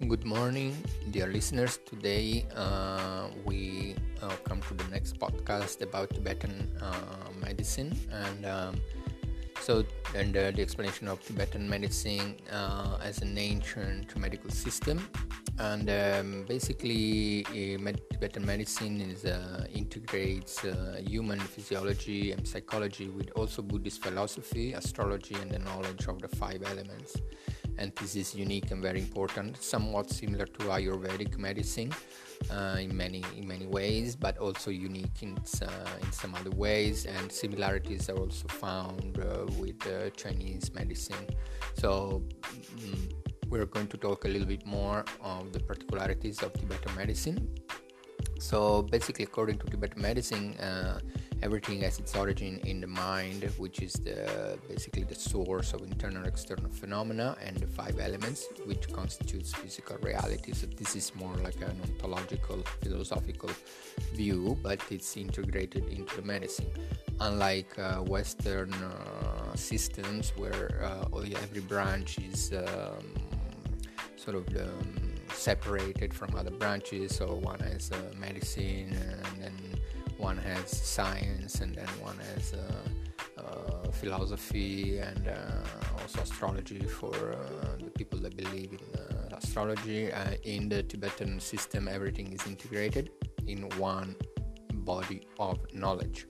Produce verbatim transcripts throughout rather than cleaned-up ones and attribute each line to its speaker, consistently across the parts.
Speaker 1: Good morning, dear listeners. Today uh, we uh, come to the next podcast about Tibetan uh, medicine, and um, so and uh, the explanation of Tibetan medicine uh, as an ancient medical system. And um, basically, uh, med- Tibetan medicine is uh, integrates uh, human physiology and psychology with also Buddhist philosophy, astrology, and the knowledge of the five elements. And this is unique and very important, somewhat similar to Ayurvedic medicine uh, in many in many ways, but also unique in uh, in some other ways. And similarities are also found uh, with uh, Chinese medicine. So um, we're going to talk a little bit more of the particularities of Tibetan medicine. So basically, according to Tibetan medicine, uh, everything has its origin in the mind, which is the basically the source of internal and external phenomena, and the five elements, which constitutes physical reality. So this is more like an ontological, philosophical view, but it's integrated into the medicine. Unlike uh, Western uh, systems, where uh, every branch is um, sort of the um, separated from other branches, so one has uh, medicine, and then one has science, and then one has uh, uh, philosophy, and uh, also astrology for uh, the people that believe in uh, astrology. Uh, in the Tibetan system, everything is integrated in one body of knowledge.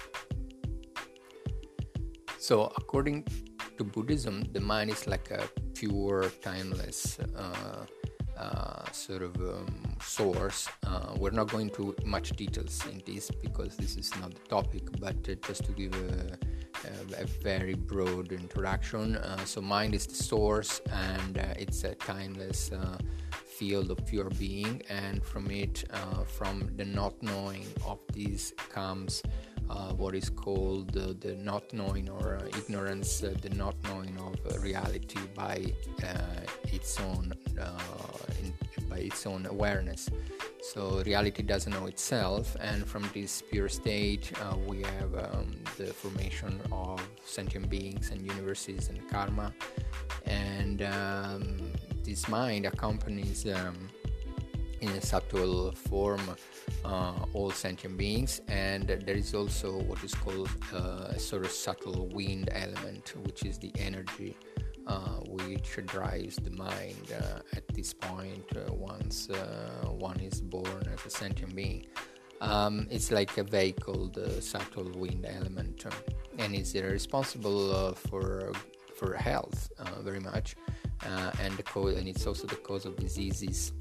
Speaker 1: So according to Buddhism, the mind is like a pure, timeless uh, Uh, sort of um, source. Uh, we're not going to much details in this because this is not the topic, but uh, just to give a, a, a very broad introduction. Uh, so mind is the source, and uh, it's a timeless uh, field of pure being, and from it, uh, from the not knowing of this comes Uh, what is called uh, the not knowing or uh, ignorance, uh, the not knowing of uh, reality by uh, its own uh, in, by its own awareness. So reality doesn't know itself, and from this pure state uh, we have um, the formation of sentient beings and universes and karma, and um, this mind accompanies um, in a subtle form uh, all sentient beings, and there is also what is called uh, a sort of subtle wind element, which is the energy uh, which drives the mind uh, at this point uh, once uh, one is born as a sentient being. Um, it's like a vehicle, the subtle wind element, um, and is uh, responsible uh, for for health uh, very much, uh, and the cause, and it's also the cause of diseases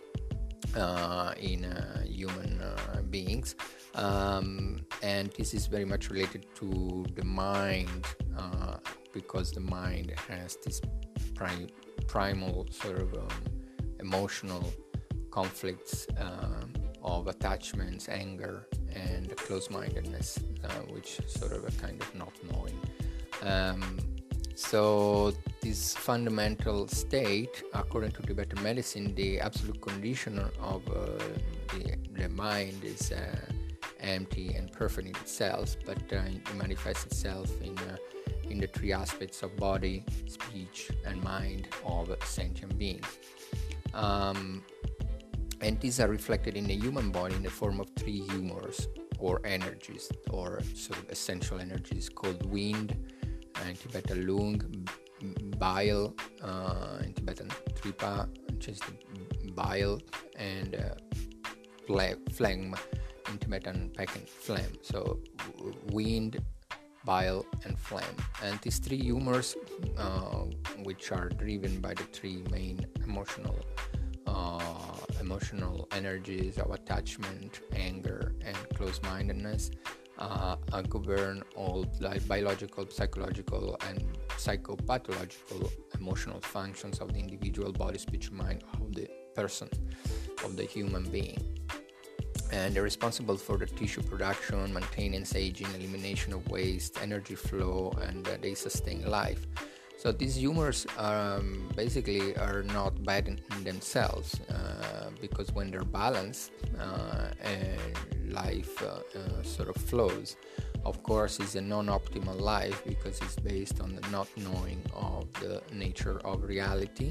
Speaker 1: Uh, in uh, human uh, beings, um, and this is very much related to the mind uh, because the mind has this prim- primal sort of um, emotional conflicts um, of attachments, anger, and close-mindedness, uh, which is sort of a kind of not knowing. Um, So this fundamental state, according to Tibetan medicine, the absolute condition of uh, the, the mind is uh, empty and perfect in itself, but uh, it manifests itself in uh, in the three aspects of body, speech, and mind of sentient beings. Um, and these are reflected in the human body in the form of three humors or energies, or sort of essential energies called wind, in Tibetan lung, bile, uh, in Tibetan tripa, which is the bile, and uh, phlegm, in Tibetan Pekin, phlegm. So wind, bile, and phlegm. And these three humors, uh, which are driven by the three main emotional uh, emotional energies of attachment, anger, and close-mindedness, Uh, uh, govern all like biological, psychological, and psychopathological emotional functions of the individual body, speech, mind of the person, of the human being. And they're responsible for the tissue production, maintenance, aging, elimination of waste, energy flow, and uh, they sustain life. So these humors um, basically are not bad in themselves uh, because when they're balanced uh, and life uh, uh, sort of flows. Of course, it's a non-optimal life because it's based on the not knowing of the nature of reality,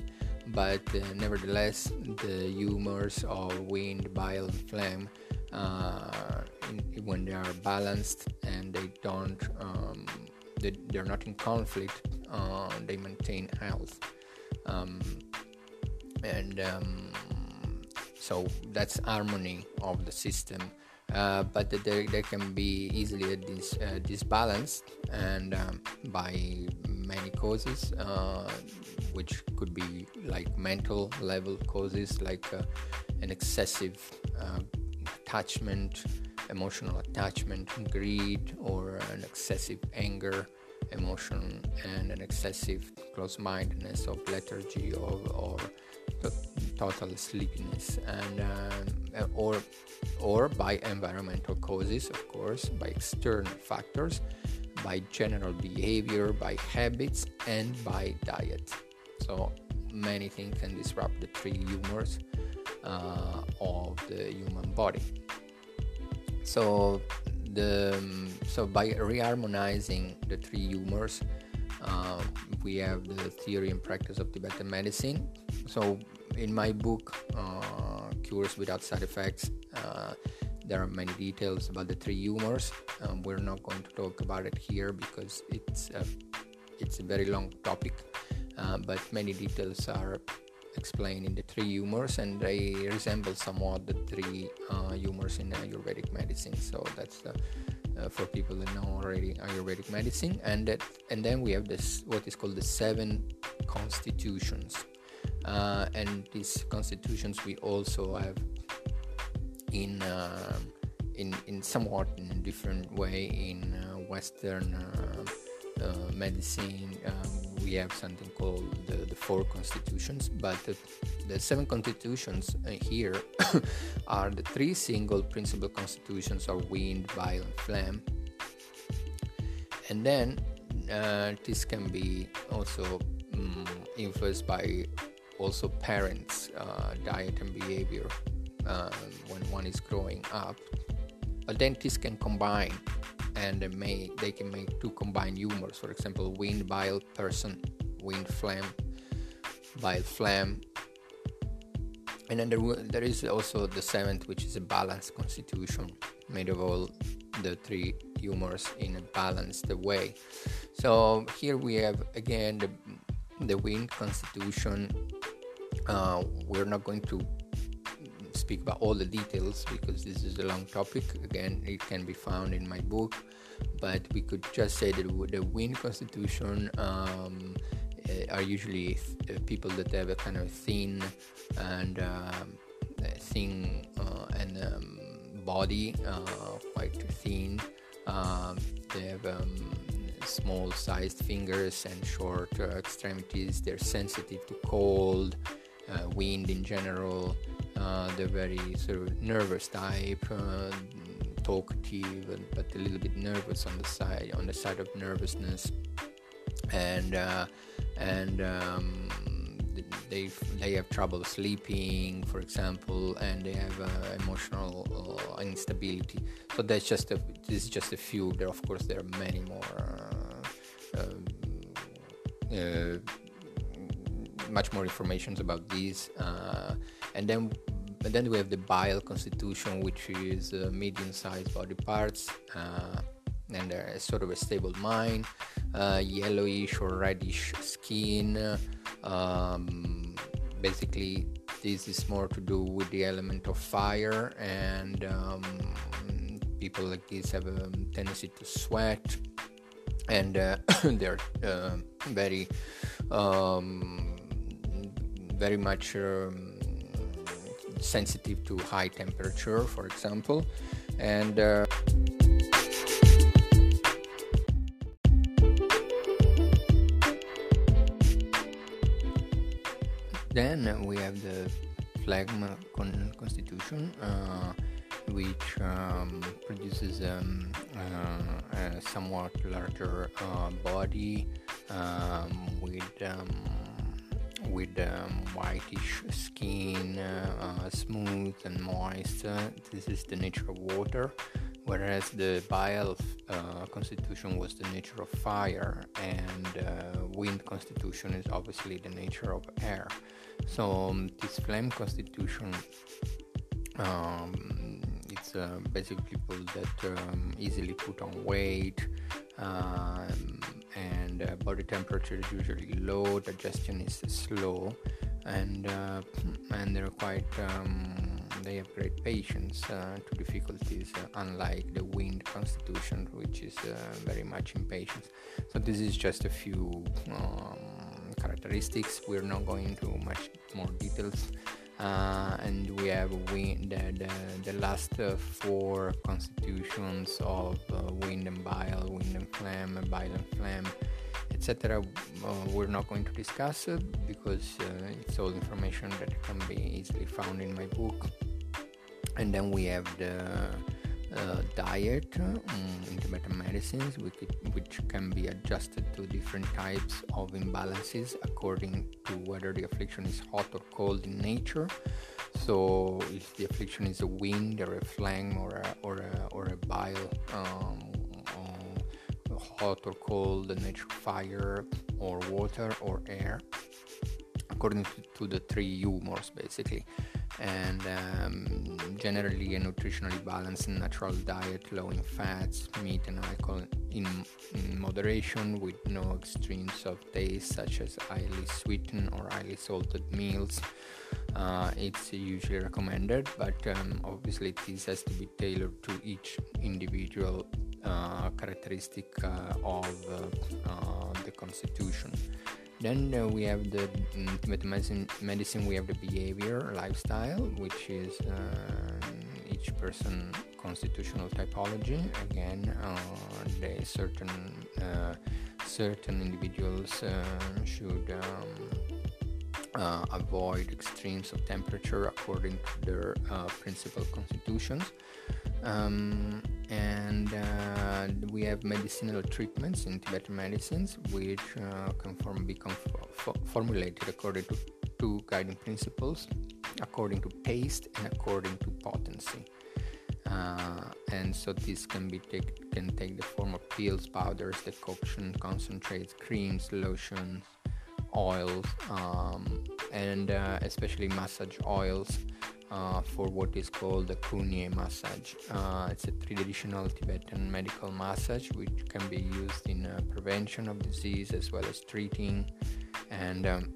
Speaker 1: but uh, nevertheless the humors of wind, bile, and phlegm, uh, in, when they are balanced and they don't, um, they, they're not in conflict, uh, they maintain health. Um, and um, so that's harmony of the system. Uh, but there, there can be easily a dis, uh, disbalance, and um, by many causes, uh, which could be like mental level causes, like uh, an excessive uh, attachment, emotional attachment, greed, or an excessive anger, emotion, and an excessive close-mindedness of lethargy, or, or total sleepiness, and um, or or by environmental causes, of course, by external factors, by general behavior, by habits, and by diet. So many things can disrupt the three humors uh, of the human body. So the so by reharmonizing the three humors, uh, we have the theory and practice of Tibetan medicine. So in my book, uh, Cures Without Side Effects, uh, there are many details about the three humors. Um, we're not going to talk about it here because it's a, it's a very long topic, uh, but many details are explained in the three humors, and they resemble somewhat the three uh, humors in Ayurvedic medicine. So that's uh, uh, for people that know already Ayurvedic medicine. And that, and then we have this what is called the seven constitutions. Uh, and these constitutions we also have in uh, in in somewhat in a different way in uh, Western uh, uh, medicine. Um, we have something called the, the four constitutions, but the, the seven constitutions uh, here are the three single principal constitutions of wind, bile, and phlegm. And then uh, this can be also um, influenced by also parents' uh, diet and behavior um, when one is growing up. But then this can combine, and they, may, they can make two combined humors. For example, wind, bile, person, wind, phlegm, bile, phlegm. And then there, there is also the seventh, which is a balanced constitution made of all the three humors in a balanced way. So here we have again the, the wind constitution. Uh, we're not going to speak about all the details because this is a long topic. Again, it can be found in my book, but we could just say that the wind constitution um, are usually th- people that have a kind of thin and um, thin uh, and um, body, uh, quite thin. Um, they have um, small sized fingers and short uh, extremities. They're sensitive to cold, uh, wind in general. Uh, they're very sort of nervous type, uh, talkative, but a little bit nervous on the side, on the side of nervousness, and uh, and um, they they have trouble sleeping, for example, and they have uh, emotional uh, instability. So that's just a this is just a few. There, of course, there are many more. Uh, uh, uh, much more information about these, uh, and then and then we have the bile constitution, which is uh, medium-sized body parts, uh, and a sort of a stable mind, uh, yellowish or reddish skin. Um, basically, this is more to do with the element of fire, and um, people like this have a tendency to sweat, and uh, they're uh, very um, very much um, sensitive to high temperature, for example, and uh, then we have the phlegm con- constitution, uh, which um, produces um, uh, a somewhat larger uh, body um, with um, with um, whitish skin, uh, uh, smooth and moist. Uh, this is the nature of water, whereas the bile uh, constitution was the nature of fire and uh, wind constitution is obviously the nature of air. So um, this phlegm constitution, um, it's uh, basically people that um, easily put on weight, um, and uh, body temperature is usually low, digestion is slow, and uh, and they're quite um, they have great patience uh, to difficulties, uh, unlike the wind constitution, which is uh, very much impatient. So this is just a few um, characteristics. We're not going into much more details. Uh, and we have wind, the, the, the last uh, four constitutions of uh, wind and bile, wind and phlegm, bile and phlegm, et cetera. Uh, we're not going to discuss it because uh, it's all information that can be easily found in my book. And then we have the uh, diet um, in Tibetan medicines, which, which can be adjusted to different types of imbalances according to whether the affliction is hot or cold in nature. So if the affliction is a wind or a phlegm or a, or a, or a bile, um, uh, hot or cold, the nature of fire or water or air, according to, to the three humors basically. And um, generally a nutritionally balanced and natural diet, low in fats, meat and alcohol in, in moderation, with no extremes of taste such as highly sweetened or highly salted meals. Uh, it's usually recommended, but um, obviously this has to be tailored to each individual uh, characteristic uh, of uh, uh, the constitution. Then uh, we have the in Tibetan medicine, medicine, we have the behavior lifestyle, which is uh, each person constitutional typology. Again, uh, they certain uh, certain individuals uh, should um, uh, avoid extremes of temperature according to their uh, principal constitutions. Um, and uh, we have medicinal treatments in Tibetan medicines, which uh, can form, become f- formulated according to two guiding principles, according to taste and according to potency. Uh, and so this can be take, can take the form of pills, powders, decoction, concentrates, creams, lotions, oils, um, and uh, especially massage oils. Uh, for what is called the Kunye massage. Uh, it's a traditional Tibetan medical massage which can be used in uh, prevention of disease as well as treating, and um,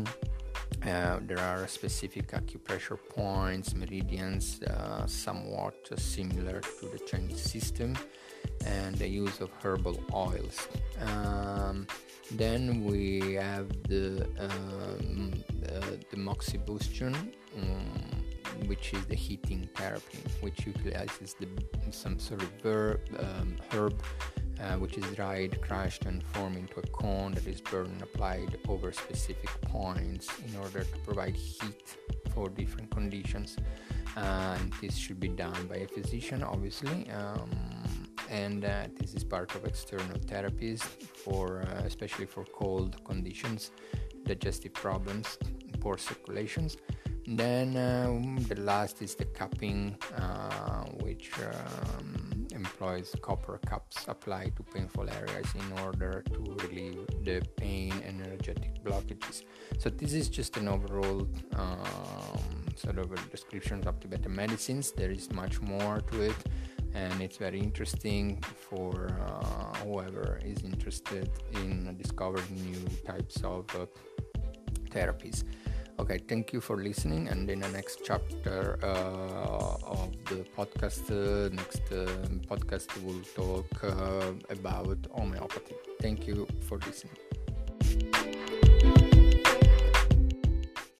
Speaker 1: uh, there are specific acupressure points, meridians, uh, somewhat uh, similar to the Chinese system, and the use of herbal oils. Um, then we have the, um, the, the moxibustion, um, which is the heating therapy, which utilizes the, some sort of verb, um, herb, uh, which is dried, crushed, and formed into a cone that is burned and applied over specific points in order to provide heat for different conditions. Uh, and this should be done by a physician, obviously. Um, and uh, this is part of external therapies for, uh, especially for cold conditions, digestive problems, poor circulations. Then um, the last is the cupping, uh, which um, employs copper cups applied to painful areas in order to relieve the pain and energetic blockages. So this is just an overall um, sort of a description of Tibetan medicines. There is much more to it, and it's very interesting for uh, whoever is interested in discovering new types of uh, therapies. Okay, thank you for listening, and in the next chapter uh, of the podcast, uh, next uh, podcast we'll talk uh, about homeopathy. Thank you for listening.